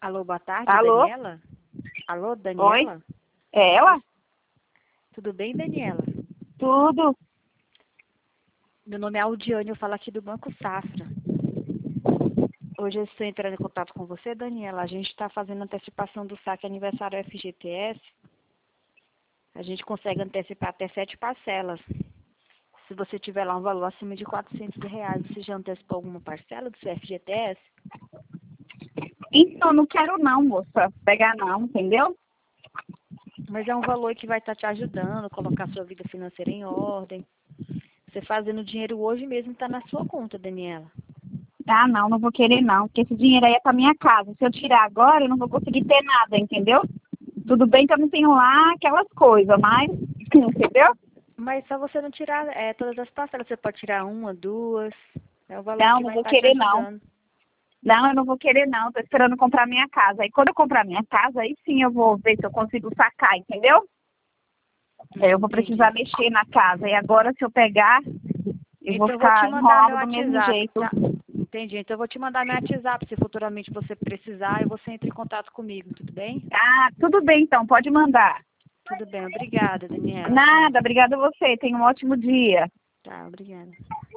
Alô, boa tarde, Alô? Daniela? Alô, Daniela? Oi? É ela? Tudo bem, Daniela? Tudo. Meu nome é Aldiane, eu falo aqui do Banco Safra. Hoje eu estou entrando em contato com você, Daniela. A gente está fazendo antecipação do saque aniversário FGTS. A gente consegue antecipar até 7 parcelas. Se você tiver lá um valor acima de R$ 400, você já antecipou alguma parcela do seu FGTS? Então, não quero não, moça. Pegar não, entendeu? Mas é um valor que vai estar te ajudando a colocar sua vida financeira em ordem. Você fazendo dinheiro hoje mesmo está na sua conta, Daniela. Ah, não vou querer não, porque esse dinheiro aí é pra minha casa. Se eu tirar agora, eu não vou conseguir ter nada, entendeu? Tudo bem que eu não tenho lá aquelas coisas, mas, entendeu? Mas só você não tirar todas as parcelas. Você pode tirar uma, duas. É o valor Não, que não vai vou estar te querer não. ajudando. Não, eu não vou querer não. Tô esperando comprar minha casa. Aí quando eu comprar minha casa, aí sim eu vou ver se eu consigo sacar, entendeu? Eu vou Entendi. precisar mexer na casa. E agora, se eu pegar, eu vou Então eu vou te ficar mandar meu enrolado do mesmo WhatsApp, jeito. tá? Entendi. Então eu vou te mandar meu WhatsApp. Se futuramente você precisar, e você entra em contato comigo, tudo bem? Ah, tudo bem então, pode mandar. Tudo bem. Obrigada, Daniela. Tchau. Nada, obrigada a você. Tenha um ótimo dia. Tá, obrigada.